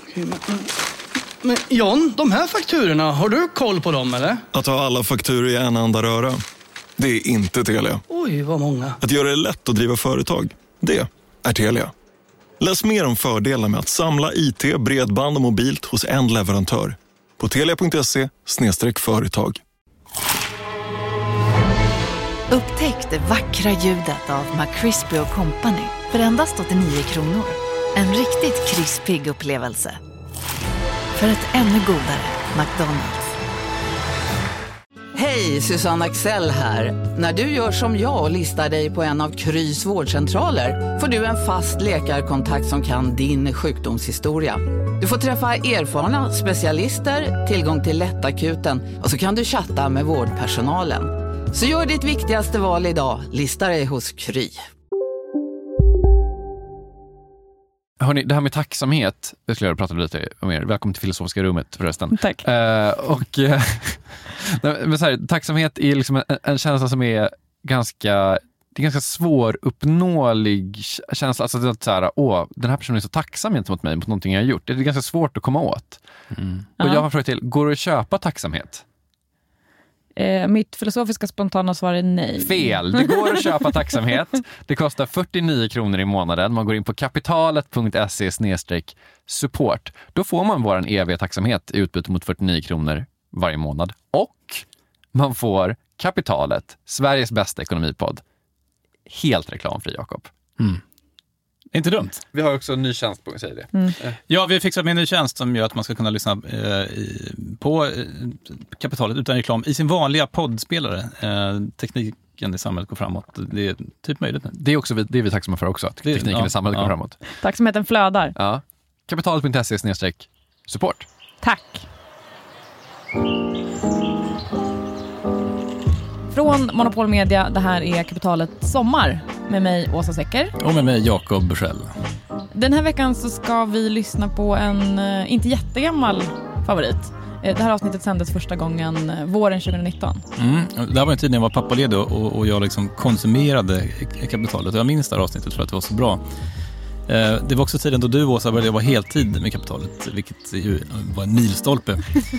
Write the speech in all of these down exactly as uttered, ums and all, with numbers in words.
Men, men John, de här fakturorna, har du koll på dem eller? Att ha alla fakturor i en enda röra, det är inte Telia. Oj, vad många. Att göra det lätt att driva företag, det är Telia. Läs mer om fördelarna med att samla I T, bredband och mobilt hos en leverantör på telia.se slash företag. Upptäck det vackra ljudet av McCrispy och Company för endast åttionio kronor. En riktigt krispig upplevelse. För ett ännu godare McDonald's. Hej, Susanne Axel här. När du gör som jag och listar dig på en av Krys vårdcentraler får du en fast läkarkontakt som kan din sjukdomshistoria. Du får träffa erfarna specialister, tillgång till lättakuten och så kan du chatta med vårdpersonalen. Så gör ditt viktigaste val idag, lista dig hos Kry. Hörrni, det här med tacksamhet, det skulle jag prata lite om er. Välkommen till Filosofiska rummet förresten. Tack. Uh, och uh, men så här, tacksamhet är liksom en, en känsla som är ganska, det är ganska svåruppnåelig känsla. Alltså att så här, åh, den här personen är så tacksam gentemot mig, mot någonting jag har gjort. Det är ganska svårt att komma åt. Mm. Och jag har frågat till, går det att köpa tacksamhet? Eh, mitt filosofiska spontana svar är nej. Fel, det går att köpa tacksamhet. Det kostar fyrtionio kronor i månaden. Man går in på kapitalet punkt se slash support. Då får man vår eviga tacksamhet i utbyte mot fyrtionio kronor varje månad. Och man får Kapitalet, Sveriges bästa ekonomipodd. Helt reklamfri, Jakob. Mm. Inte dumt. Vi har också en ny tjänst på, säger det. Mm. Ja, vi har fixat med en ny tjänst som gör att man ska kunna lyssna eh, i, på eh, Kapitalet utan reklam i sin vanliga poddspelare. Eh, tekniken i samhället går framåt. Det är typ möjligt nu. Det är också vi, det är vi tacksamma för också, att tekniken ja, i samhället ja. går framåt. Tacksamheten flödar. Ja. kapitalet punkt se slash support. Tack. Från Monopol Media, det här är Kapitalet Sommar med mig Åsa Secker. Och med mig Jakob Bursell. Den här veckan så ska vi lyssna på en uh, inte jättegammal favorit. Uh, det här avsnittet sändes första gången uh, våren tjugonitton. Mm, det här var en tid när jag var pappaledig och, och jag liksom konsumerade Kapitalet. Jag minns det här avsnittet för att det var så bra. Uh, det var också tiden då du, Åsa, började jobba heltid med Kapitalet, vilket ju var en milstolpe.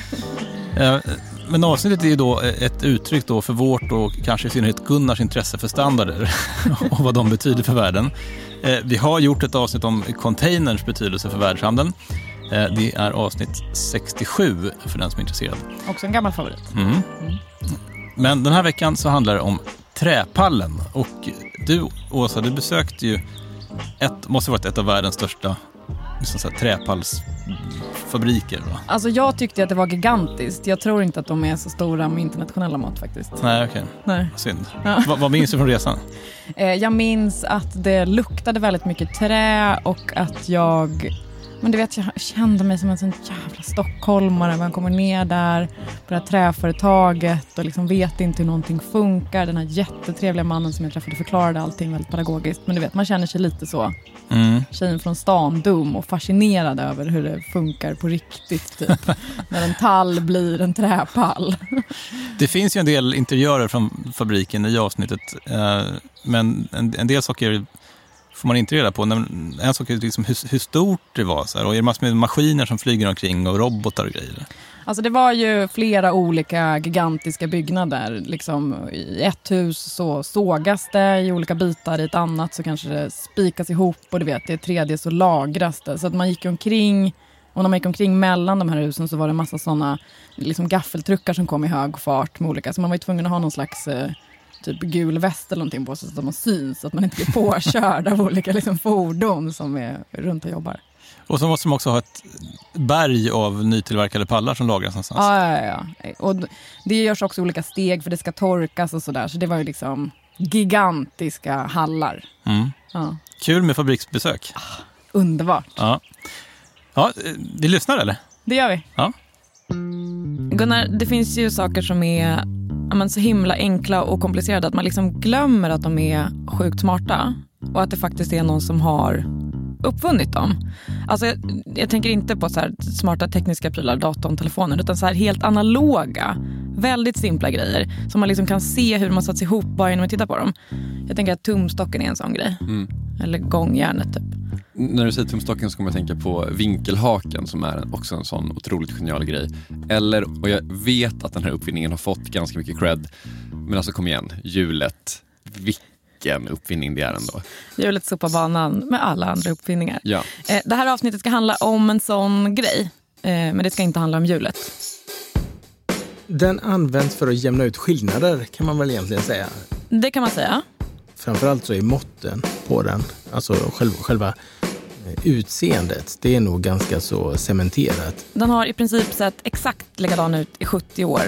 uh, Men avsnittet är ju då ett uttryck då för vårt och kanske i synnerhet Gunnars intresse för standarder och vad de betyder för världen. Eh, vi har gjort ett avsnitt om containers betydelse för världshandeln. Eh, det är avsnitt sextiosju för den som är intresserad. Också en gammal favorit. Mm. Mm. Men den här veckan så handlar det om träpallen. Och du, Åsa, du besökte ju ett, måste ha varit ett av världens största liksom så här, träpallsfabriker, va? Alltså jag tyckte att det var gigantiskt. Jag tror inte att de är så stora med internationella mått faktiskt. Nej, okej. Nej. Synd. Ja. Va, vad minns du från resan? Eh, jag minns att det luktade väldigt mycket trä och att jag... Men du vet, jag kände mig som en sån jävla stockholmare. Man kommer ner där på det här träföretaget och liksom vet inte hur någonting funkar. Den här jättetrevliga mannen som jag träffade förklarade allting väldigt pedagogiskt. Men du vet, man känner sig lite så. Mm. Tjejen från stan, dum och fascinerad över hur det funkar på riktigt. Typ. När en tall blir en träpall. Det finns ju en del interiörer från fabriken i avsnittet. Men en, en del saker får man inte reda på. En sak är liksom hur, hur stort det var. Så här, och är det massor med maskiner som flyger omkring och robotar och grejer? Alltså det var ju flera olika gigantiska byggnader. Liksom, i ett hus så sågas det i olika bitar, i ett annat så kanske det spikas ihop och du vet, i ett tredje så lagras det. Så att man gick omkring, och när man gick omkring mellan de här husen så var det en massa sådana liksom gaffeltruckar som kom i hög fart med olika. Så man var ju tvungen att ha någon slags... typ gul väst eller någonting på sig så att man syns, så att man inte blir påkörd av olika liksom, fordon som är runt och jobbar. Och så måste man också ha ett berg av nytillverkade pallar som lagras någonstans. Ja, ja, ja. Och det görs också olika steg för det ska torkas och sådär. Så det var ju liksom gigantiska hallar. Mm. Ja. Kul med fabriksbesök. Ah, underbart. Ja. Ja, vi lyssnar eller? Det gör vi. Ja. Gunnar, det finns ju saker som är men, så himla enkla och komplicerade att man liksom glömmer att de är sjukt smarta och att det faktiskt är någon som har uppfunnit dem. Alltså jag, jag tänker inte på så här smarta tekniska prylar, datorn, telefonen, utan så här helt analoga, väldigt simpla grejer som man liksom kan se hur man satts ihop bara genom att titta på dem. Jag tänker att tumstocken är en sån grej. Mm. Eller gångjärnet typ. När du säger tumstocken så kommer jag tänka på vinkelhaken som är också en sån otroligt genial grej. Eller, och jag vet att den här uppfinningen har fått ganska mycket cred, men alltså kom igen, hjulet, vilken uppfinning det är ändå. Hjulet sopar banan med alla andra uppfinningar. Ja. Eh, det här avsnittet ska handla om en sån grej, eh, men det ska inte handla om hjulet. Den används för att jämna ut skillnader, kan man väl egentligen säga. Det kan man säga. Framförallt så är måtten på den, alltså själva, själva utseendet, det är nog ganska så cementerat. Den har i princip sett exakt likadan ut i sjuttio år.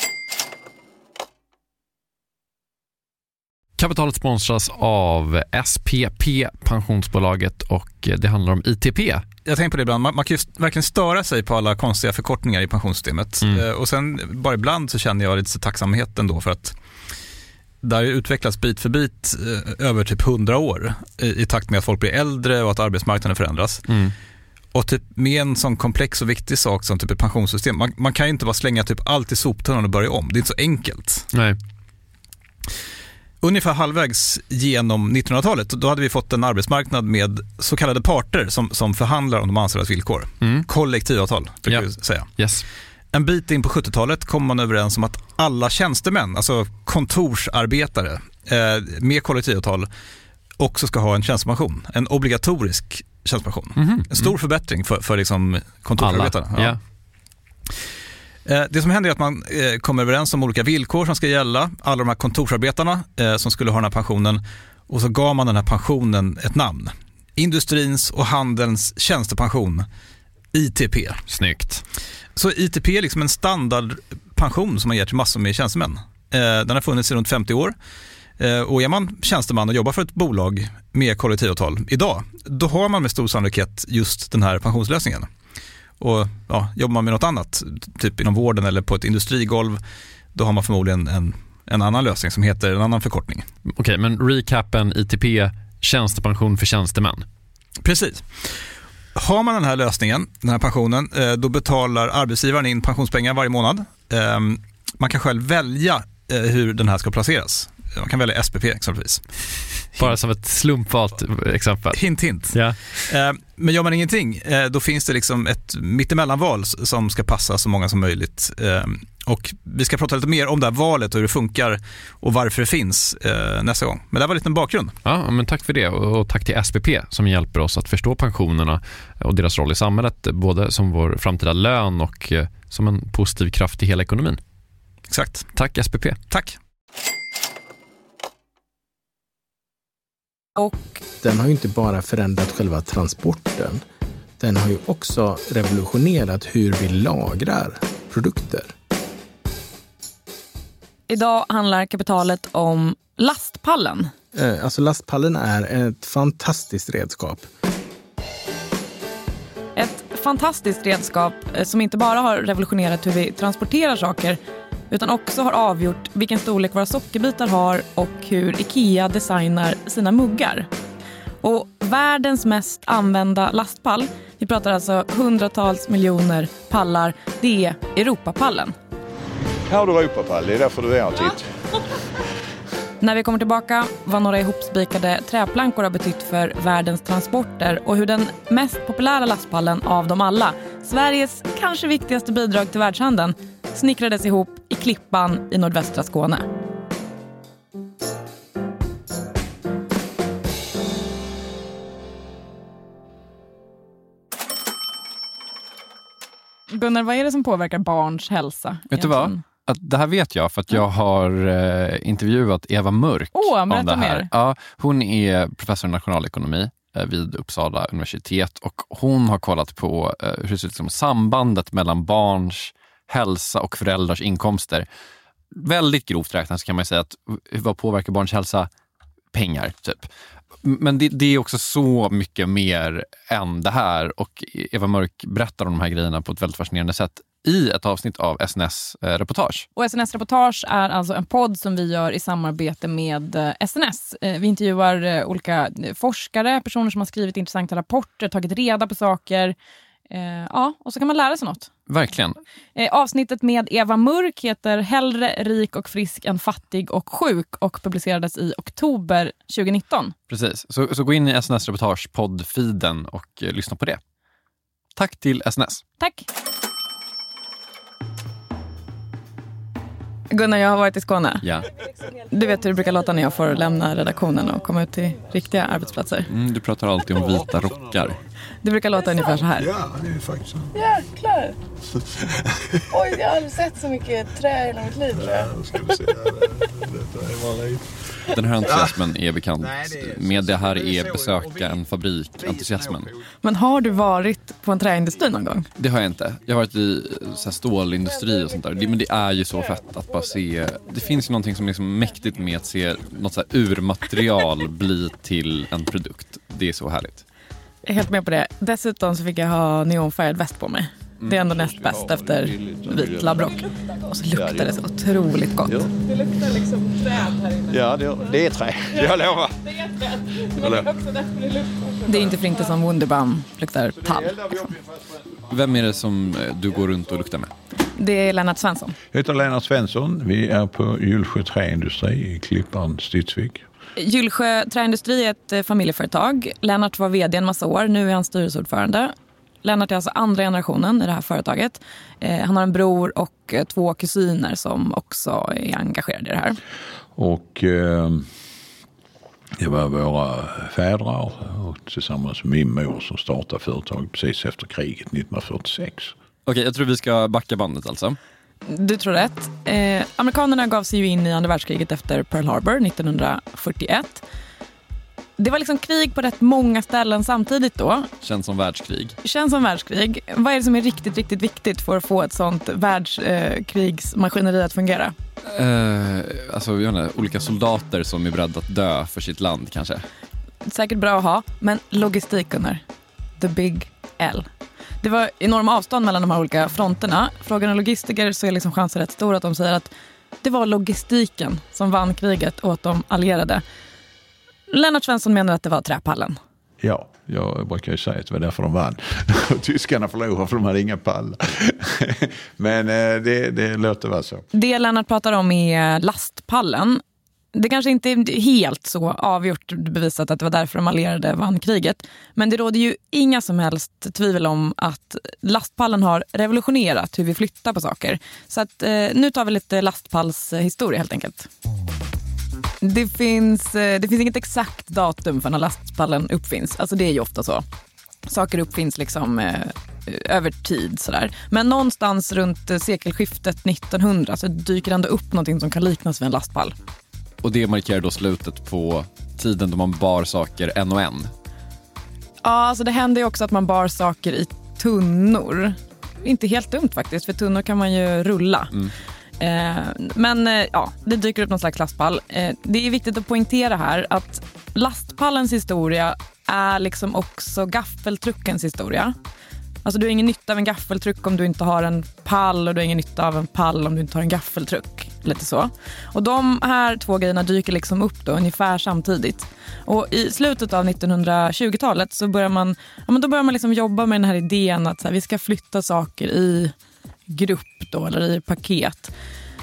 Kapitalet sponsras av S P P, pensionsbolaget, och det handlar om I T P. Jag tänker på det ibland, man, man kan ju verkligen störa sig på alla konstiga förkortningar i pensionssystemet. Mm. Eh, och sen bara ibland så känner jag lite så tacksamhet ändå för att det har utvecklats bit för bit eh, över typ hundra år i, i takt med att folk blir äldre och att arbetsmarknaden förändras. Mm. Och typ med en sån komplex och viktig sak som typ ett pensionssystem, man, man kan ju inte bara slänga typ allt i soptunnan och börja om. Det är inte så enkelt. Nej. Ungefär halvvägs genom nittonhundratalet, då hade vi fått en arbetsmarknad med så kallade parter som, som förhandlar om de anställdas villkor. Mm. Kollektivavtal, brukar Ja. vi säga. Yes. En bit in på sjuttiotalet kom man överens om att alla tjänstemän, alltså kontorsarbetare eh, med kollektivavtal, också ska ha en tjänstepension. En obligatorisk tjänstepension. Mm-hmm. En stor mm. förbättring för, för liksom kontorsarbetarna. Alla. Ja. Ja. Det som händer är att man eh, kommer överens om olika villkor som ska gälla. Alla de här kontorsarbetarna eh, som skulle ha den här pensionen. Och så gav man den här pensionen ett namn. Industrins och handelns tjänstepension. I T P. Snyggt. Så I T P är liksom en standardpension som man ger till massor med tjänstemän. Eh, den har funnits i runt femtio år. Eh, och är man tjänsteman och jobbar för ett bolag med kollektivavtal idag, då har man med stor sannolikhet just den här pensionslösningen. Och ja, jobbar man med något annat, typ inom vården eller på ett industrigolv, då har man förmodligen en, en annan lösning som heter en annan förkortning. Okej, okay, men recapen I T P, tjänstepension för tjänstemän. Precis. Har man den här lösningen, den här pensionen, då betalar arbetsgivaren in pensionspengar varje månad. Man kan själv välja hur den här ska placeras. Man kan välja S P P exempelvis. Bara som ett slumpvalt exempel. Hint, hint. Ja. Men gör man ingenting, då finns det liksom ett mittemellanval som ska passa så många som möjligt. Och vi ska prata lite mer om det här valet och hur det funkar och varför det finns nästa gång. Men det var lite en bakgrund. Ja, men tack för det, och tack till S P P som hjälper oss att förstå pensionerna och deras roll i samhället, både som vår framtida lön och som en positiv kraft i hela ekonomin. Exakt. Tack S P P. Tack. Och den har ju inte bara förändrat själva transporten. Den har ju också revolutionerat hur vi lagrar produkter. idag handlar kapitalet om lastpallen. Eh, alltså lastpallen är ett fantastiskt redskap. Ett fantastiskt redskap som inte bara har revolutionerat hur vi transporterar saker, utan också har avgjort vilken storlek våra sockerbitar har och hur IKEA designar sina muggar. Och världens mest använda lastpall, vi pratar alltså hundratals miljoner pallar, det är Europapallen. Här har du Europapall, det är därför du är här titt. När vi kommer tillbaka, vad några ihopspikade träplankor har betytt för världens transporter och hur den mest populära lastpallen av dem alla, Sveriges kanske viktigaste bidrag till världshandeln, snickrades ihop i Klippan i nordvästra Skåne. Gunnar, vad är det som påverkar barns hälsa? Vet egentligen? du vad? Att det här vet jag för att jag har eh, intervjuat Eva Mörk Åh, om berätta det här. mer. Ja, hon är professor i nationalekonomi eh, vid Uppsala universitet och hon har kollat på eh, hur det ser ut som sambandet mellan barns hälsa och föräldrars inkomster. Väldigt grovt räknat så kan man säga att vad påverkar barns hälsa? Pengar, typ. Men det, det är också så mycket mer än det här och Eva Mörk berättar om de här grejerna på ett väldigt fascinerande sätt i ett avsnitt av S N S-reportage. Och S N S-reportage är alltså en podd som vi gör i samarbete med S N S. Vi intervjuar olika forskare, personer som har skrivit intressanta rapporter, tagit reda på saker Eh, ja, och så kan man lära sig något. Verkligen. Eh, avsnittet med Eva Mörk heter Hellre rik och frisk än fattig och sjuk och publicerades i oktober tjugonitton. Precis, så, så gå in i S N S Reportage poddfeeden och eh, lyssna på det. Tack till S N S. Tack. Gunnar, jag har varit i Skåne. Ja. Du vet hur det brukar låta när jag får lämna redaktionen och komma ut till riktiga arbetsplatser. Mm, du pratar alltid om vita rockar. Det brukar låta ungefär så här. Ja, det är faktiskt så. Jäklar. Oj, jag har aldrig sett så mycket trä i hela mitt liv. Ja, då ska vi se. Detta är bara lite. Den här entusiasmen är bekant. Med det här är besöka en fabrik, entusiasmen. Men har du varit på en träindustri någon gång? Det har jag inte. Jag har varit i så här, stålindustri och sånt där. Det, men det är ju så fett att bara se. Det finns ju någonting som är liksom mäktigt med att se något så här urmaterial bli till en produkt. Det är så härligt. Jag är helt med på det. Dessutom så fick jag ha neonfärgad väst på mig. Det är ändå näst bäst efter vit labbrock. Och så luktar det så otroligt gott. Det luktar liksom träd här inne. Ja, det, det är trä. Jag lovar. Det är träd. Men det är också därför det luktar. Det är inte för inte som Wunderbaum luktar tall. Liksom. Vem är det som du går runt och luktar med? Det är Lennart Svensson. Jag heter Lennart Svensson. Vi är på Gyllsjö Träindustri i Klippan, Stidsvik. Gyllsjö Träindustri är ett familjeföretag. Lennart var vd en massa år. Nu är han styrelseordförande. Lennart är alltså andra generationen i det här företaget. Eh, han har en bror och eh, två kusiner som också är engagerade i det här. Och eh, det var våra fädrar och tillsammans med min mor som startade företaget precis efter kriget nittonhundrafyrtiosex. Okej, jag tror vi ska backa bandet alltså. Du tror rätt. Eh, amerikanerna gav sig ju in i andra världskriget efter Pearl Harbor nittonhundrafyrtioett. Det var liksom krig på rätt många ställen samtidigt då. Känns som världskrig. Känns som världskrig. Vad är det som är riktigt, riktigt viktigt för att få ett sånt världskrigsmaskineri eh, att fungera? Eh, alltså, jag vet inte, olika soldater som är beredda att dö för sitt land kanske. Säkert bra att ha, men logistiken, the big L. Det var enorma avstånd mellan de här olika fronterna. Frågan om logistiker så är liksom chansen rätt stor att de säger att det var logistiken som vann kriget åt de allierade. Lennart Svensson menar att det var träpallen. Ja, jag brukar ju säga att det var därför de vann. Tyskarna förlorade för de hade inga pallar. Men det, det låter vara så. Det Lennart pratar om är lastpallen. Det kanske inte är helt så avgjort bevisat att det var därför de allierade vann kriget. Men det råder ju inga som helst tvivel om att lastpallen har revolutionerat hur vi flyttar på saker. Så att, eh, nu tar vi lite lastpallshistoria helt enkelt. Det finns, det finns inget exakt datum för när lastpallen uppfinns. Alltså det är ju ofta så. Saker uppfinns liksom eh, över tid sådär. Men någonstans runt sekelskiftet nittonhundra så dyker ändå upp någonting som kan liknas vid en lastpall. Och det markerar då slutet på tiden då man bar saker en och en. Ja, alltså det händer ju också att man bar saker i tunnor. Inte helt dumt faktiskt, för tunnor kan man ju rulla. Mm. Eh, men eh, ja, det dyker upp någon slags lastpall. Eh, det är viktigt att poängtera här att lastpallens historia är liksom också gaffeltruckens historia. Alltså du har ingen nytta av en gaffeltruck om du inte har en pall, och du har ingen nytta av en pall om du inte har en gaffeltruck. Lite så. Och de här två grejerna dyker liksom upp då ungefär samtidigt. Och i slutet av nittonhundratjugotalet så börjar man, ja, men då börjar man liksom jobba med den här idén att så här, vi ska flytta saker i grupp då, eller i paket.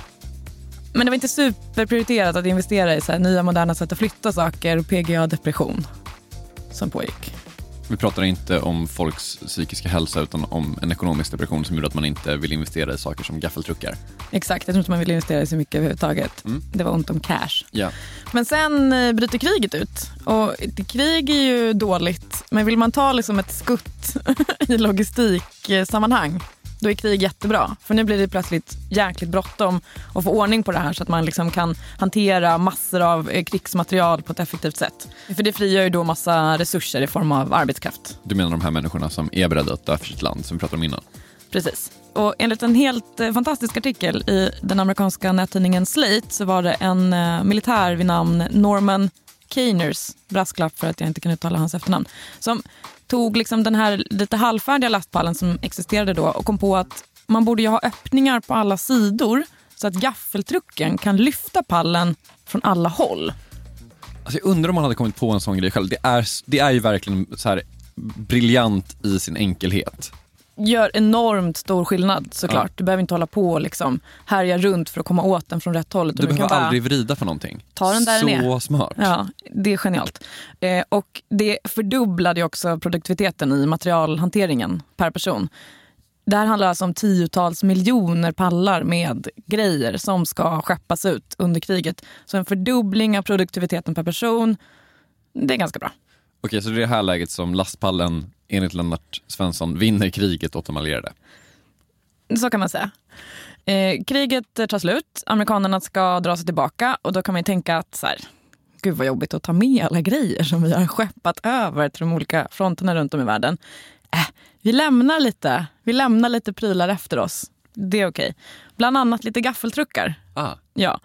Men det var inte superprioriterat att investera i så här nya moderna sätt att flytta saker och P G A-depression som pågick. Vi pratar inte om folks psykiska hälsa utan om en ekonomisk depression som gjorde att man inte vill investera i saker som gaffeltruckar. Exakt, jag tror inte man vill investera i så mycket överhuvudtaget. Mm. Det var ont om cash. Ja. Men sen bryter kriget ut. Och krig är ju dåligt. Men vill man ta liksom ett skutt i logistiksammanhang, då är krig jättebra. För nu blir det plötsligt jäkligt bråttom att få ordning på det här så att man liksom kan hantera massor av krigsmaterial på ett effektivt sätt. För det frigör ju då massa resurser i form av arbetskraft. Du menar de här människorna som är beredda att dö för sitt land som vi pratade om innan? Precis. Och enligt en helt fantastisk artikel i den amerikanska nättidningen Slate så var det en militär vid namn Norman Keiners, brasklapp för att jag inte kan uttala hans efternamn, som tog liksom den här lite halvfärdiga lastpallen som existerade då och kom på att man borde ju ha öppningar på alla sidor så att gaffeltrucken kan lyfta pallen från alla håll. Alltså jag undrar om man hade kommit på en sån grej själv. Det är, det är ju verkligen så här briljant i sin enkelhet. gör enormt stor skillnad såklart. Ja. Du behöver inte hålla på och liksom härja runt för att komma åt den från rätt håll. Du, du behöver aldrig vrida för någonting. Ta den där Så den är. Smart. Ja, det är genialt. Eh, och det fördubblade också produktiviteten i materialhanteringen per person. Det här handlar alltså om tiotals miljoner pallar med grejer som ska skeppas ut under kriget. Så en fördubbling av produktiviteten per person, det är ganska bra. Okej, så det är det här läget som lastpallen enligt Lennart Svensson vinner kriget åt de allierade? Så kan man säga. Eh, kriget tar slut, amerikanerna ska dra sig tillbaka och då kan man ju tänka att så här, gud vad jobbigt att ta med alla grejer som vi har skeppat över till de olika fronterna runt om i världen. Äh, vi lämnar lite, vi lämnar lite prylar efter oss. Det är okej. Bland annat lite gaffeltruckar. Ah. Ja.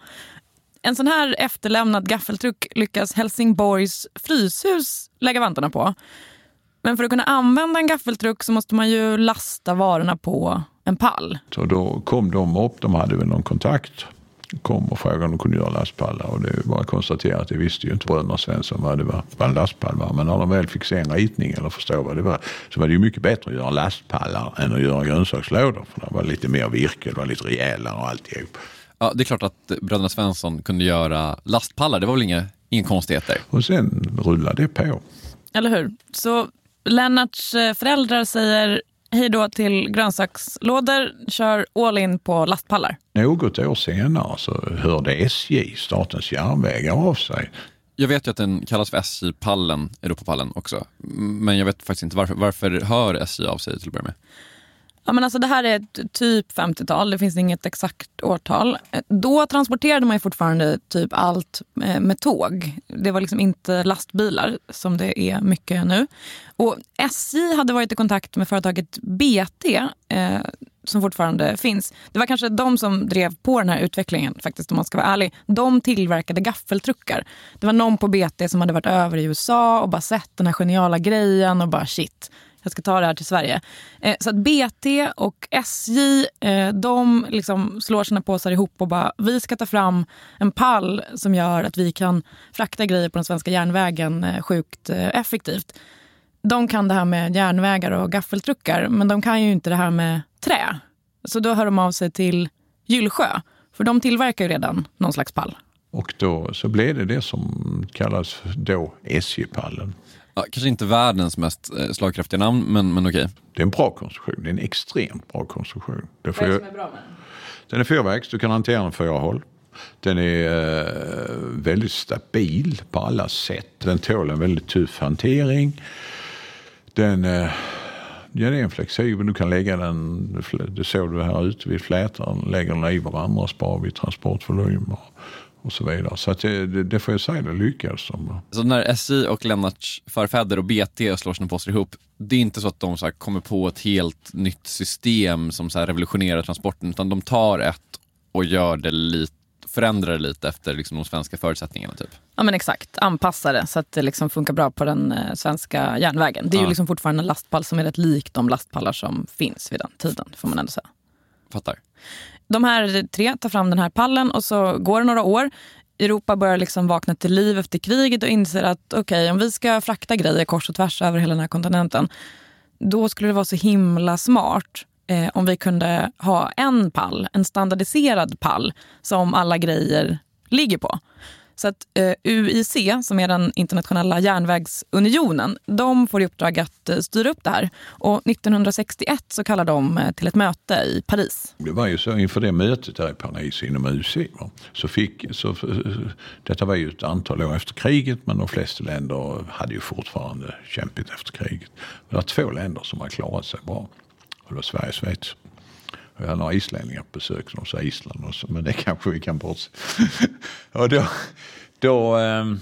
En sån här efterlämnad gaffeltruck lyckas Helsingborgs Fryshus lägga vantarna på. Men för att kunna använda en gaffeltruck så måste man ju lasta varorna på en pall. Så då kom de upp, de hade väl någon kontakt. Kom och frågade om de kunde göra lastpallar. Och det är bara att konstatera att det visste ju inte bröderna Svensson vad det var, vad en lastpall var. Men när de väl fick se en ritning eller förstå vad det var, så var det ju mycket bättre att göra lastpallar än att göra grönsakslådor. För det var lite mer virke, det var lite rejälare och alltihop. Ja, det är klart att bröderna Svensson kunde göra lastpallar. Det var väl inga, inga konstigheter. Och sen rullade det på. Eller hur? Så Lennarts föräldrar säger hej då till grönsakslådor, kör all in på lastpallar. Något år senare så hörde S J, Statens järnvägar, av sig. Jag vet ju att den kallas för S J-pallen, Europapallen också. Men jag vet faktiskt inte varför. Varför hör S J av sig till att börja med? Ja, men alltså det här är ett typ femtiotal, det finns inget exakt årtal. Då transporterade man ju fortfarande typ allt med tåg. Det var liksom inte lastbilar som det är mycket nu. Och S J hade varit i kontakt med företaget B T eh, som fortfarande finns. Det var kanske de som drev på den här utvecklingen faktiskt, om man ska vara ärlig. De tillverkade gaffeltruckar. Det var någon på B T som hade varit över i U S A och bara sett den här geniala grejen och bara shit, jag ska ta det här till Sverige. Eh, så att B T och S J, eh, de liksom slår sina påsar ihop och bara, vi ska ta fram en pall som gör att vi kan frakta grejer på den svenska järnvägen eh, sjukt eh, effektivt. De kan det här med järnvägar och gaffeltruckar, men de kan ju inte det här med trä. Så då hör de av sig till Gyllsjö, för de tillverkar ju redan någon slags pall. Och då så blev det det som kallas då S J-pallen. Ja, kanske inte världens mest slagkraftiga namn, men, men okej. Det är en bra konstruktion. Det är en extremt bra konstruktion. Vad är det som är bra med den? Den är fyrvägs. Du kan hantera den fyra håll. Den är eh, väldigt stabil på alla sätt. Den tål en väldigt tuff hantering. Den, eh, ja, det är en flexibel. Du kan lägga den, det såg du här ute vid flätan, lägger den i varandra och sparar vid transportvolymer och så vidare. Så att det, det, det får jag säga, det lyckas de. Så när S J och Lennarts förfäder och B T slår sina påsar ihop, det är inte så att de så här kommer på ett helt nytt system som så här revolutionerar transporten, utan de tar ett och gör det lite, förändrar det lite efter liksom de svenska förutsättningarna typ. Ja, men exakt, anpassa det så att det liksom funkar bra på den eh, svenska järnvägen. Det är ja. ju liksom fortfarande en lastpall som är rätt lik de lastpallar som finns vid den tiden, får man ändå säga. Fattar. De här tre tar fram den här pallen och så går det några år. Europa börjar liksom vakna till liv efter kriget och inser att okej, okay, om vi ska frakta grejer kors och tvärs över hela den här kontinenten, då skulle det vara så himla smart eh, om vi kunde ha en pall, en standardiserad pall som alla grejer ligger på. Så att eh, U I C, som är den internationella järnvägsunionen, de får i uppdrag att eh, styra upp det här. Och nittonhundrasextioett så kallar de eh, till ett möte i Paris. Det var ju så inför det mötet där i Paris inom U C. Så fick, så, detta var ju ett antal år efter kriget, men de flesta länder hade ju fortfarande kämpat efter kriget. Det var två länder som har klarat sig bra. Och det var Sverige och Schweiz. Jag har några islänningar på besök som sa Island också, men det kanske vi kan bortse. Och då, då,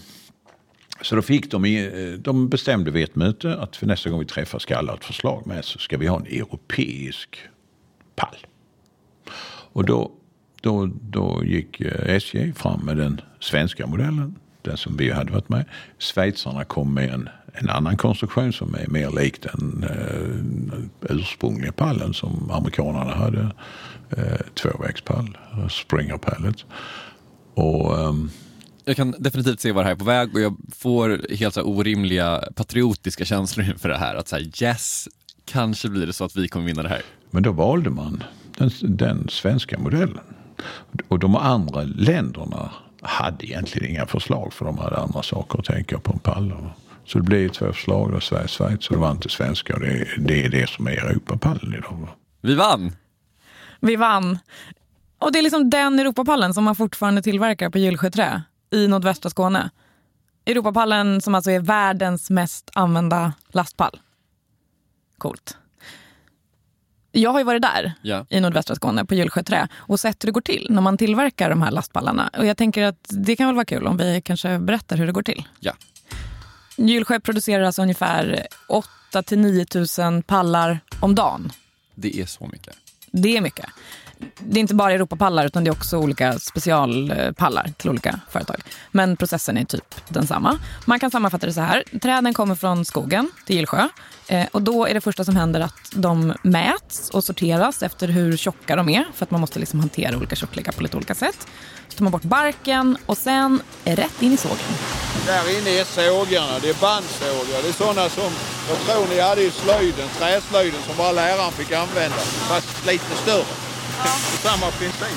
så då fick de, de bestämde vid ett möte att för nästa gång vi träffas ska alla ett förslag med, så ska vi ha en europeisk pall. Och då, då, då gick S J fram med den svenska modellen, den som vi hade varit med. Schweizarna kom med en, en annan konstruktion som är mer lik den eh, ursprungliga pallen som amerikanerna hade. Eh, tvåvägspall, Springer pallet. Och... Eh, jag kan definitivt se vad det här är på väg och jag får helt så här orimliga patriotiska känslor inför det här. Att så här, yes, kanske blir det så att vi kommer vinna det här. Men då valde man den, den svenska modellen. Och de andra länderna hade egentligen inga förslag, för de hade andra saker att tänka på en pall. Så det blev två förslag, och Sverige, Schweiz, och det var inte svenska, och det, det är det som är Europapallen idag. Vi vann! Vi vann. Och det är liksom den Europapallen som man fortfarande tillverkar på Gyllsjöträ i nordvästra Skåne. Europapallen som alltså är världens mest använda lastpall. Coolt. Jag har ju varit där ja. i nordvästra Skåne på Gyllsjöträ och sett hur det går till när man tillverkar de här lastpallarna. Och jag tänker att det kan väl vara kul om vi kanske berättar hur det går till. Ja. Gyllsjö producerar alltså ungefär åtta till nio tusen pallar om dagen. Det är så mycket. Det är mycket. Det är inte bara Europapallar utan det är också olika specialpallar till olika företag. Men processen är typ densamma. Man kan sammanfatta det så här. Träden kommer från skogen till Gyllsjö. Eh, och då är det första som händer att de mäts och sorteras efter hur tjocka de är. För att man måste liksom hantera olika tjocklekar på lite olika sätt. Så tar man bort barken och sen är rätt in i sågen. Där inne är sågarna, det är bandsågar. Det är sådana som jag tror ni hade i slöjden, träslöjden, som bara läraren fick använda. Fast lite större. Ja. Samma princip.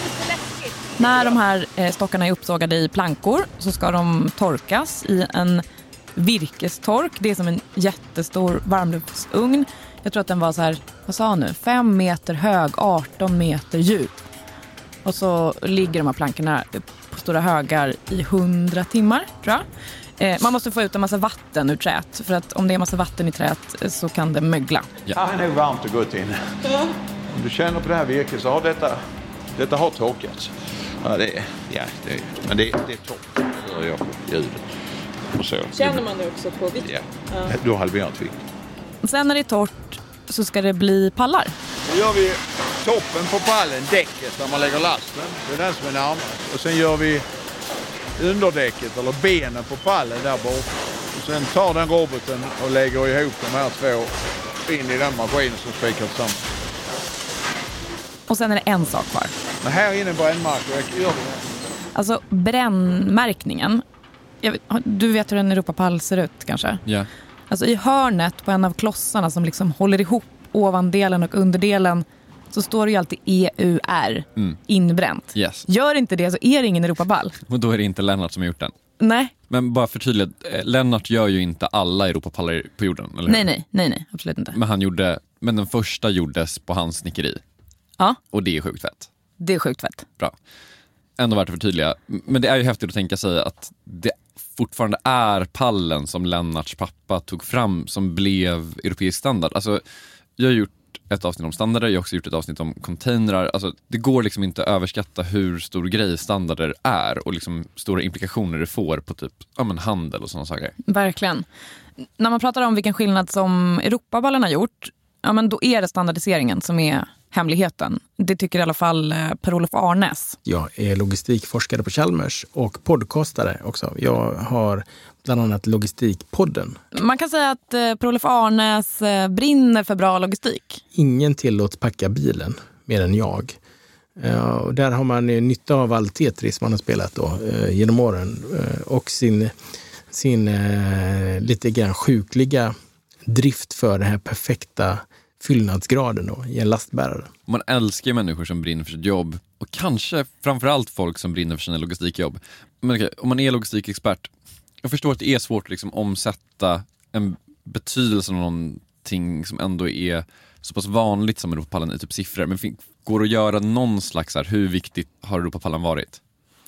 När de här eh, stockarna är uppsågade i plankor så ska de torkas i en virkestork. Det är som en jättestor varmluftsugn. Jag tror att den var så här, vad sa han nu? Fem meter hög, arton meter djup. Och så ligger de här plankorna på stora högar i hundra timmar, tror jag. Eh, man måste få ut en massa vatten ur träet. För att om det är en massa vatten i träet så kan det mögla. Ja, det är nog varmt och gott inne. Ja. Om du känner på det här virket så har detta, detta har torkats. Ja, det är, ja, det är, men det, det är torrt. Det hör jag på ljudet. Och så. Känner man det också på vikt? Ja, ja. Du har halverat vikt. Sen när det är torrt så ska det bli pallar. Då gör vi toppen på pallen, däcket där man lägger lasten. Det är den som är närmast. Och sen gör vi underdäcket eller benen på pallen där borta. Och sen tar den roboten och lägger ihop de här två in i den maskinen som spikar tillsammans. Och sen är det en sak kvar. Men här inne brännmark, jag gör det. Alltså brännmärkningen. Jag vet, du vet hur en Europapall ser ut kanske? Ja. Alltså i hörnet på en av klossarna som liksom håller ihop ovandelen och underdelen så står det ju alltid E U R mm. inbränt. Yes. Gör inte det så är det ingen Europapall. Och då är det inte Lennart som har gjort den. Nej. Men bara för tydligt, Lennart gör ju inte alla Europapallar på jorden, eller hur? Nej, nej, nej, nej, absolut inte. Men han gjorde, men den första gjordes på hans snickeri. Ja. Och det är sjukt fett. Det är sjukt fett. Bra. Ändå värt att förtydliga. Men det är ju häftigt att tänka sig att det fortfarande är pallen som Lennarts pappa tog fram som blev europeisk standard. Alltså, jag har gjort ett avsnitt om standarder, jag har också gjort ett avsnitt om containrar. Alltså, det går liksom inte att överskatta hur stor grej standarder är och liksom stora implikationer det får på typ ja, men handel och sådana saker. Verkligen. När man pratar om vilken skillnad som Europaballen har gjort, ja, men då är det standardiseringen som är hemligheten. Det tycker i alla fall Per-Olof Arnes. Jag är logistikforskare på Chalmers och podcastare också. Jag har bland annat Logistikpodden. Man kan säga att Per-Olof Arnes brinner för bra logistik. Ingen tillåts packa bilen mer än jag. Och där har man nytta av all Tetris man har spelat då, genom åren och sin, sin lite grann sjukliga drift för den här perfekta fyllnadsgraden då, i en lastbärare. Man älskar människor som brinner för sitt jobb och kanske framförallt folk som brinner för sina logistikjobb. Men okej, om man är logistikexpert, jag förstår att det är svårt att liksom omsätta en betydelse av någonting som ändå är så pass vanligt som Europapallen i typ siffror. Men går det att göra någon slags här, hur viktigt har Europapallen varit?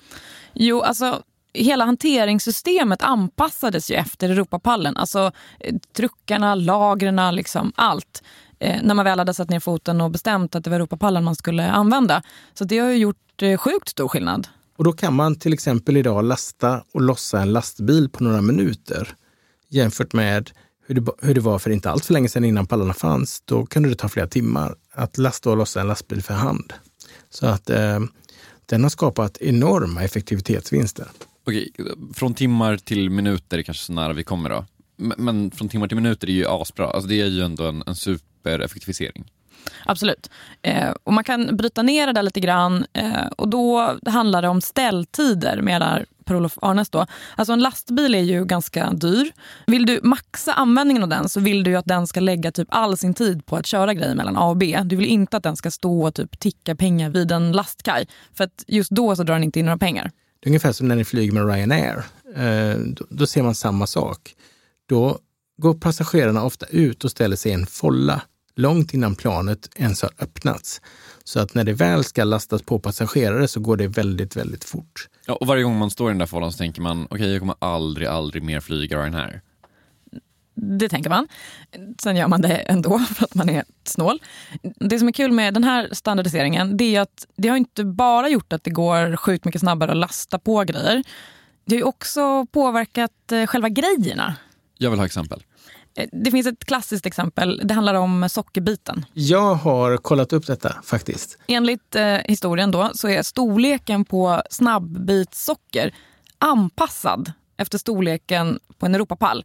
Jo, alltså hela hanteringssystemet anpassades ju efter Europapallen. Alltså truckarna, lagren, liksom allt. Eh, när man väl hade satt ner foten och bestämt att det var Europapallen man skulle använda. Så det har ju gjort eh, sjukt stor skillnad. Och då kan man till exempel idag lasta och lossa en lastbil på några minuter. Jämfört med hur det, hur det var för inte allt för länge sedan innan pallarna fanns. Då kunde det ta flera timmar att lasta och lossa en lastbil för hand. Så att eh, den har skapat enorma effektivitetsvinster. Okej, från timmar till minuter är kanske så nära vi kommer då. Men, men från timmar till minuter är ju asbra. Alltså det är ju ändå en, en supereffektivisering. Absolut. Eh, och man kan bryta ner det där lite grann. Eh, och då handlar det om ställtider, menar Per-Olof Arnes då. Alltså en lastbil är ju ganska dyr. Vill du maxa användningen av den så vill du ju att den ska lägga typ all sin tid på att köra grejer mellan A och B. Du vill inte att den ska stå och typ ticka pengar vid en lastkaj. För att just då så drar den inte in några pengar. Det är ungefär som när ni flyger med Ryanair. Eh, då, då ser man samma sak. Då går passagerarna ofta ut och ställer sig i en folla långt innan planet ens har öppnats. Så att när det väl ska lastas på passagerare så går det väldigt, väldigt fort. Ja, och varje gång man står i den där follan så tänker man, okej, okay, jag kommer aldrig, aldrig mer flyga den här. Det tänker man. Sen gör man det ändå för att man är snål. Det som är kul med den här standardiseringen, det är att det har inte bara gjort att det går sjukt mycket snabbare att lasta på grejer. Det har ju också påverkat själva grejerna. Jag vill ha exempel. Det finns ett klassiskt exempel. Det handlar om sockerbiten. Jag har kollat upp detta faktiskt. Enligt eh, historien då så är storleken på snabbbitssocker anpassad efter storleken på en Europapall.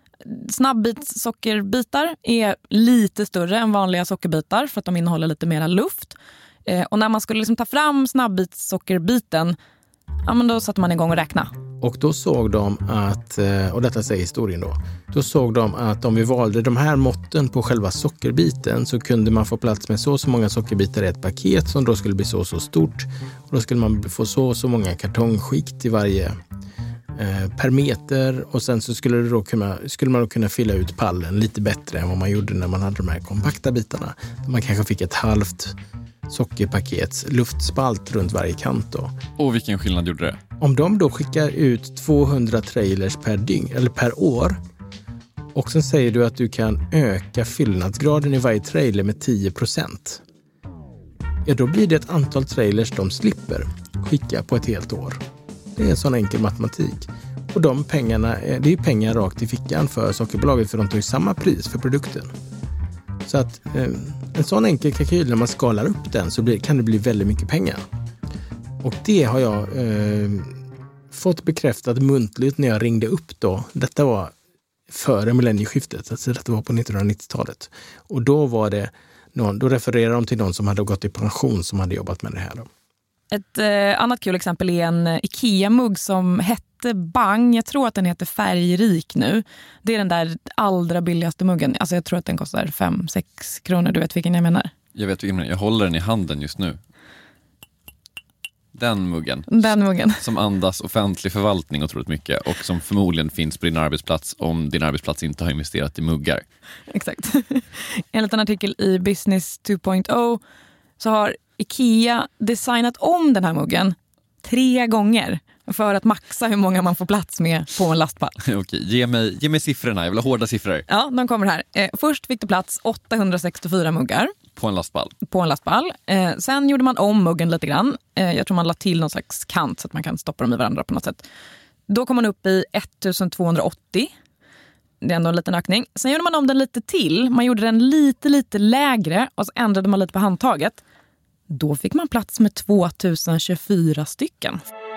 Snabbbitssockerbitar är lite större än vanliga sockerbitar för att de innehåller lite mer luft. Eh, och när man skulle liksom ta fram snabbbitssockerbiten, ja, men då satte man igång och räkna. Och då såg de att, och detta säger historien då, då såg de att om vi valde de här måtten på själva sockerbiten så kunde man få plats med så och så många sockerbitar i ett paket som då skulle bli så och så stort. Och då skulle man få så och så många kartongskikt i varje eh, per meter och sen så skulle, det då kunna, skulle man då kunna fylla ut pallen lite bättre än vad man gjorde när man hade de här kompakta bitarna. Man kanske fick ett halvt sockerpakets luftspalt runt varje kant då. Och vilken skillnad gjorde det? Om de då skickar ut tvåhundra trailers per dygn eller per år och sen säger du att du kan öka fyllnadsgraden i varje trailer med tio procent. Ja, då blir det ett antal trailers de slipper skicka på ett helt år. Det är en sån enkel matematik. Och de pengarna, det är pengar rakt i fickan för Sockerbolaget för de tar ju samma pris för produkten. Så att eh, en sån enkel kalkyl, när man skalar upp den så blir, kan det bli väldigt mycket pengar. Och det har jag eh, fått bekräftat muntligt när jag ringde upp då. Detta var före millennieskiftet, alltså detta var på nittonhundranittiotalet. Och då var det någon, då refererade de till någon som hade gått i pension som hade jobbat med det här då. Ett eh, annat kul exempel är en Ikea-mugg som hette Bang. Jag tror att den heter Färgrik nu. Det är den där allra billigaste muggen. Alltså jag tror att den kostar fem sex kronor. Du vet vilken jag menar? Jag vet vilken, jag håller den i handen just nu. Den muggen. Den muggen. Som andas offentlig förvaltning otroligt mycket och som förmodligen finns på din arbetsplats om din arbetsplats inte har investerat i muggar. Exakt. Enligt en artikel i Business två punkt noll så har Ikea designat om den här muggen tre gånger för att maxa hur många man får plats med på en lastpall. Okej, ge mig, ge mig siffrorna. Jag vill ha hårda siffror. Ja, de kommer här. Eh, först fick det plats åttahundrasextiofyra muggar. På en lastpall? På en lastpall. Eh, sen gjorde man om muggen lite grann. Eh, jag tror man la till någon slags kant så att man kan stoppa dem i varandra på något sätt. Då kom man upp i ettusentvåhundraåttio. Det är ändå en liten ökning. Sen gjorde man om den lite till. Man gjorde den lite, lite lägre och så ändrade man lite på handtaget. Då fick man plats med tvåtusentjugofyra stycken.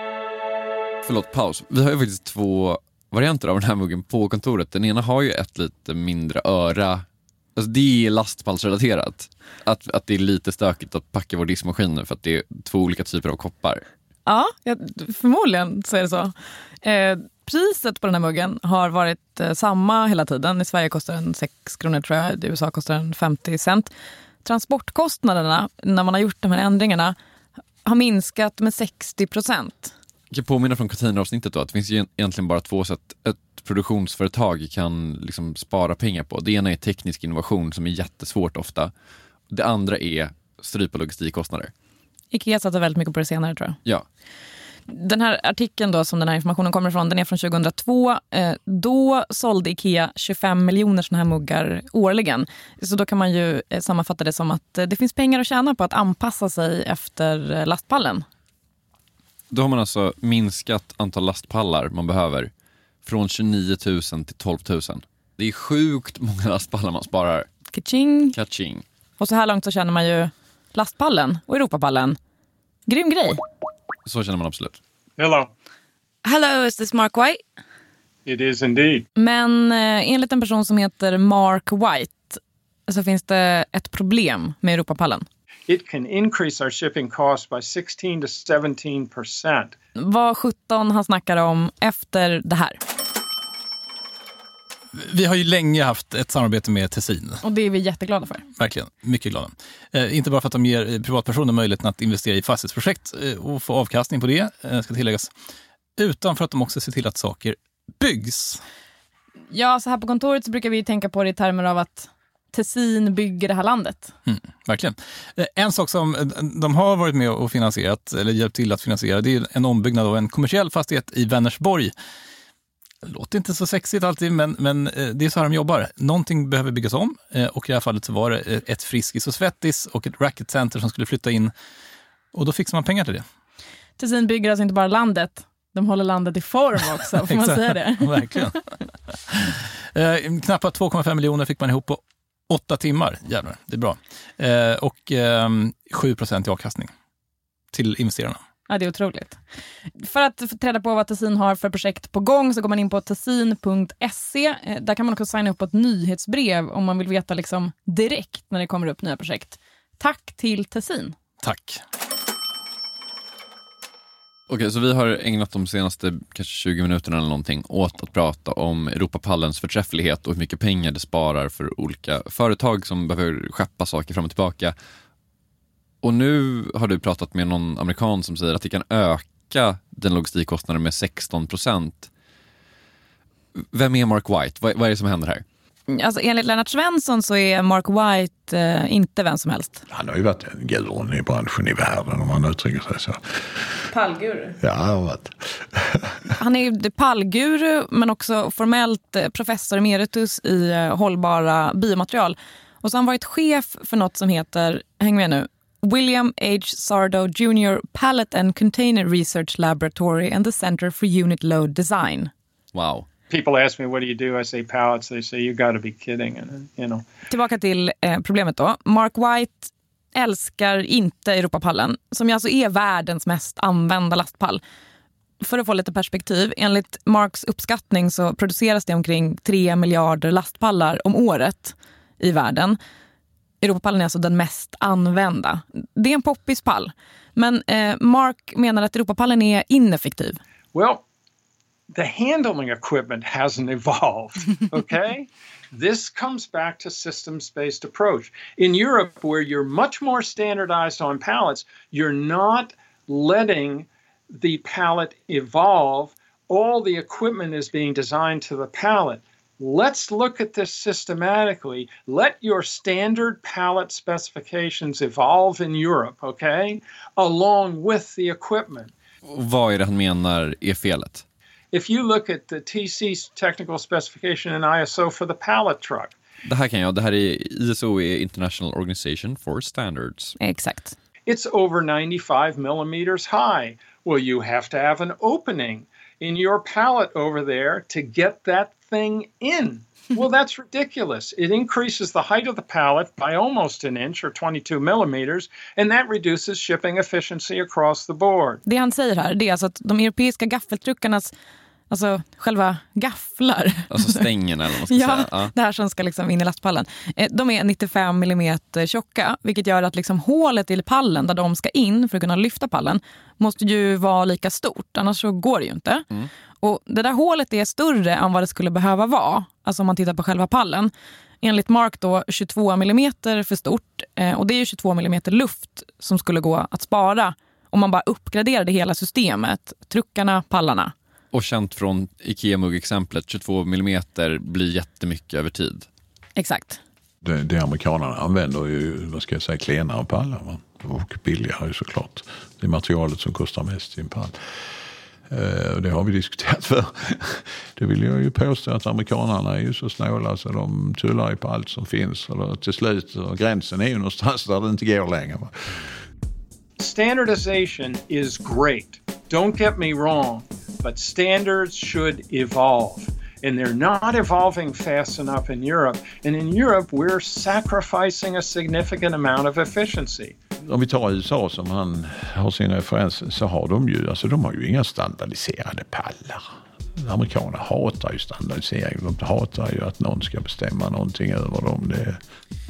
Förlåt, paus. Vi har ju faktiskt två varianter av den här muggen på kontoret. Den ena har ju ett lite mindre öra. Alltså det är lastpallsrelaterat. Att, att det är lite stökigt att packa vår diskmaskin för att det är två olika typer av koppar. Ja, förmodligen så är det så. Eh, priset på den här muggen har varit eh, samma hela tiden. I Sverige kostar den sex kronor tror jag. I U S A kostar den femtio cent. Transportkostnaderna när man har gjort de här ändringarna har minskat med sextio procent. Jag kan påminna från containeravsnittet då att det finns ju egentligen bara två sätt ett produktionsföretag kan liksom spara pengar på. Det ena är teknisk innovation som är jättesvårt ofta. Det andra är strypa logistikkostnader. Ikea satsar väldigt mycket på det senare tror jag. Ja. Den här artikeln då som den här informationen kommer ifrån, den är från tjugohundratvå. Eh, då sålde Ikea tjugofem miljoner såna här muggar årligen. Så då kan man ju eh, sammanfatta det som att eh, det finns pengar att tjäna på att anpassa sig efter eh, lastpallen. Då har man alltså minskat antal lastpallar man behöver från tjugonio tusen till tolv tusen. Det är sjukt många lastpallar man sparar. Kaching. Kaching. Och så här långt så känner man ju lastpallen och Europapallen. Grym grej. Så känner man absolut. Hello. Hello, is this Mark White? It is indeed. Men eh, enligt en person som heter Mark White så finns det ett problem med Europapallen. it can increase our shipping costs by sixteen to seventeen percent. Vad sjutton han snackar om efter det här. Vi har ju länge haft ett samarbete med Tessin. Och det är vi jätteglada för. Verkligen, mycket glada. Eh, inte bara för att de ger privatpersoner möjligheten att investera i fastighetsprojekt eh, och få avkastning på det, eh, ska tilläggas. Utan för att de också ser till att saker byggs. Ja, så här på kontoret så brukar vi tänka på det i termer av att Tessin bygger det här landet. Mm, verkligen. Eh, en sak som de har varit med och finansierat, eller hjälpt till att finansiera, det är en ombyggnad av en kommersiell fastighet i Vänersborg. Det låter inte så sexigt alltid, men, men det är så här de jobbar. Någonting behöver byggas om och i det här fallet så var det ett Friskis och Svettis och ett racketcenter som skulle flytta in. Och då fixar man pengar till det. Tessin bygger alltså inte bara landet, de håller landet i form också, får man säga det? Verkligen. eh, knappt två komma fem miljoner fick man ihop på åtta timmar. Jävlar, det är bra. Eh, och eh, sju procent i avkastning till investerarna. Ja, det är otroligt. För att få reda på vad Tessin har för projekt på gång så går man in på tessin punkt se. Där kan man också signa upp på ett nyhetsbrev om man vill veta liksom direkt när det kommer upp nya projekt. Tack till Tessin. Tack. Okej, så vi har ägnat de senaste kanske tjugo minuterna eller någonting åt att prata om Europapallens förträfflighet och hur mycket pengar det sparar för olika företag som behöver skeppa saker fram och tillbaka. Och nu har du pratat med någon amerikan som säger att det kan öka den logistikkostnaden med sexton procent. Vem är Mark White? Vad, vad är det som händer här? Alltså enligt Lennart Svensson så är Mark White eh, inte vem som helst. Han har ju varit en gurun i branschen i världen om man uttrycker sig så. Pallguru? Ja, han har varit. Han är ju pallguru men också formellt professor emeritus i eh, hållbara biomaterial. Och så har han varit chef för något som heter, häng med nu, William H. Sardo junior Pallet and Container Research Laboratory and the Center for Unit Load Design. Wow. People ask me, what do you do? I say pallets. They say, you gotta be kidding. And, you know. Tillbaka till eh, problemet då. Mark White älskar inte Europapallen, som ju alltså är världens mest använda lastpall. För att få lite perspektiv, enligt Marks uppskattning så produceras det omkring tre miljarder lastpallar om året i världen. Europapallen är alltså den mest använda. Det är en poppis pall. Men eh, Mark menar att Europapallen är ineffektiv. Well, the handling equipment hasn't evolved, okay? This comes back to systems-based approach. In Europe, where you're much more standardized on pallets, you're not letting the pallet evolve. All the equipment is being designed to the pallet. Let's look at this systematically. Let your standard pallet specifications evolve in Europe, okay? Along with the equipment. Och vad är det han menar är felet? If you look at the T C's technical specification in I S O for the pallet truck. Det här kan jag. Det här är I S O, är International Organization for Standards. Exakt. It's over ninety-five millimeters high. Well, you have to have an opening in your pallet over there to get that thing in. Well, that's ridiculous. It increases the height of the pallet by almost an inch or twenty-two millimeters, and that reduces shipping efficiency across the board. Det han säger här, det är alltså att de europeiska gaffeltruckarnas, alltså själva gafflar. Alltså stängerna eller vad man ska ja, säga. Ja, det här som ska liksom in i lastpallen. De är nittiofem millimeter tjocka, vilket gör att liksom hålet i pallen där de ska in för att kunna lyfta pallen måste ju vara lika stort, annars så går det ju inte. Mm. Och det där hålet är större än vad det skulle behöva vara, alltså om man tittar på själva pallen. Enligt Mark då tjugotvå millimeter för stort, och det är ju tjugotvå millimeter luft som skulle gå att spara om man bara uppgraderade hela systemet, truckarna, pallarna. Och känt från IKEA-mugg-exemplet, tjugotvå millimeter blir jättemycket över tid. Exakt. Det, det amerikanerna använder ju, vad ska jag säga, klenare pallar, va? Och billigare såklart. Det är materialet som kostar mest i en pall. Uh, det har vi diskuterat för. Det vill jag ju påstå att amerikanerna är ju så snåla så de tullar ju på allt som finns. Eller till slut, och gränsen är ju någonstans där det inte går längre. Va? Standardization is great. Don't get me wrong. But standards should evolve. And they're not evolving fast enough in Europe. And in Europe we're sacrificing a significant amount of efficiency. Om vi tar U S A som han har sin referens, så har de ju, alltså de har ju inga standardiserade pallar. Amerikaner hatar ju standardisering. De hatar ju att någon ska bestämma någonting över dem. Det...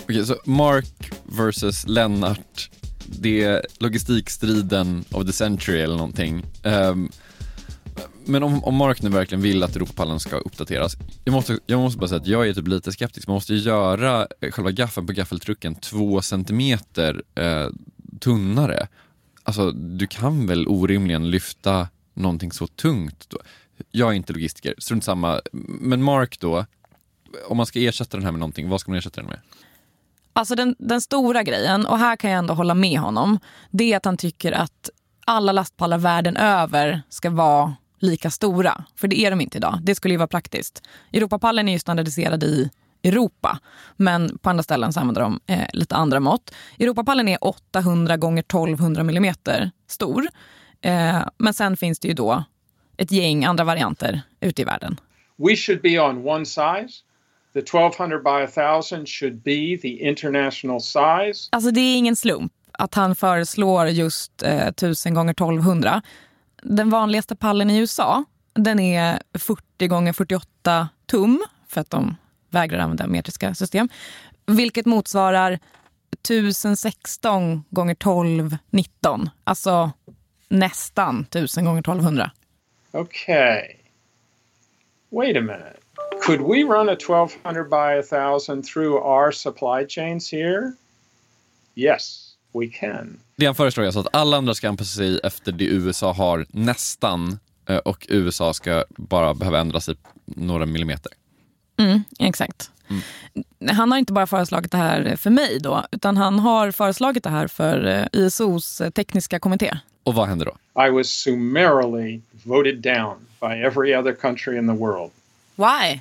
Okej, så Mark versus Lennart, det är logistikstriden of the century eller någonting. Um, men om, om Mark nu verkligen vill att Europapallen ska uppdateras, jag måste, jag måste bara säga att jag är typ lite skeptisk. Man måste ju göra själva gaffeln på gaffeltrucken två centimeter eh, tunnare. Alltså, du kan väl orimligen lyfta någonting så tungt då? Jag är inte logistiker, strunt samma. Men Mark då, om man ska ersätta den här med någonting, vad ska man ersätta den med? Alltså den, den stora grejen, och här kan jag ändå hålla med honom, det är att han tycker att alla lastpallar världen över ska vara lika stora. För det är de inte idag. Det skulle ju vara praktiskt. Europapallen är ju standardiserad i Europa, men på andra ställen så använder de eh, lite andra mått. Europapallen är åttahundra gånger tolvhundra millimeter stor. Eh, men sen finns det ju då ett gäng andra varianter ute i världen. We should be on one size. The twelve hundred by one thousand should be the international size. Alltså det är ingen slump att han föreslår just eh, tusen gånger tolvhundra. Den vanligaste pallen i U S A, den är fyrtio gånger fyrtioåtta tum, för att de vägrar använda metriska system. Vilket motsvarar tusen sexton gånger tolv nitton. Alltså nästan tusen gånger tolvhundra. Okay. Wait a minute. Could we run a twelve hundred by one thousand through our supply chains here? Yes, we can. Det han föreslår är alltså att alla andra ska anpassa sig efter det U S A har nästan, och U S A ska bara behöva ändra sig några millimeter. Mm, exakt. Mm. Han har inte bara föreslagit det här för mig då, utan han har föreslagit det här för I S O:s tekniska kommitté. Och vad händer då? I was summarily voted down by every other country in the world. Why?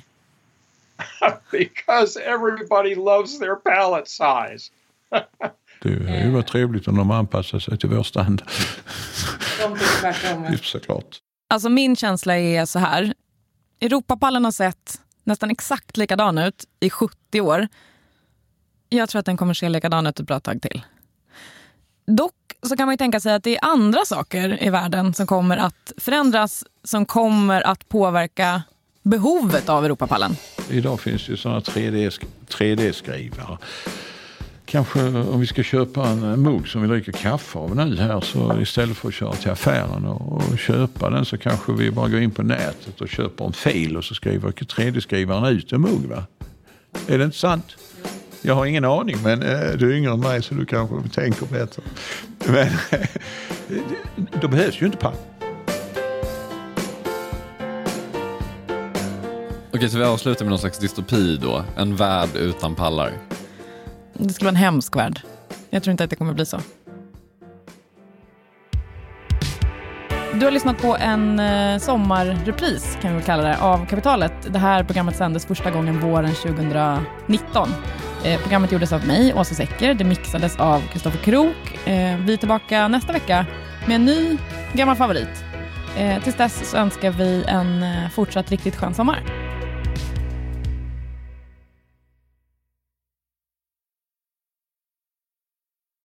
Because everybody loves their pallet size. Det är ju varit trevligt om de anpassar sig till vår standard. Såklart. Alltså min känsla är så här. Europapallen har sett nästan exakt likadan ut i sjuttio år. Jag tror att den kommer se likadan ut ett bra tag till. Dock så kan man ju tänka sig att det är andra saker i världen som kommer att förändras, som kommer att påverka behovet av Europapallen. Idag finns ju sådana tre D-skrivare. Kanske om vi ska köpa en mugg som vi dricker kaffe av nu här, så istället för att köra till affären och köpa den, så kanske vi bara går in på nätet och köper en fil och så skriver tre D-skrivaren ut en mugg, va? Är det inte sant? Jag har ingen aning, men eh, du är yngre än mig så du kanske tänker bättre. Men då behövs ju inte pall. Okej, så vi avslutar med någon slags dystopi då. En värld utan pallar. Det skulle vara en hemsk värld. Jag tror inte att det kommer bli så. Du har lyssnat på en eh, sommarrepris, kan vi väl kalla det, av Kapitalet. Det här programmet sändes första gången våren tjugonitton. Eh, programmet gjordes av mig, Åsa Secker. Det mixades av Kristoffer Krok. Eh, vi är tillbaka nästa vecka med en ny gammal favorit. Eh, tills dess så önskar vi en eh, fortsatt riktigt skön sommar.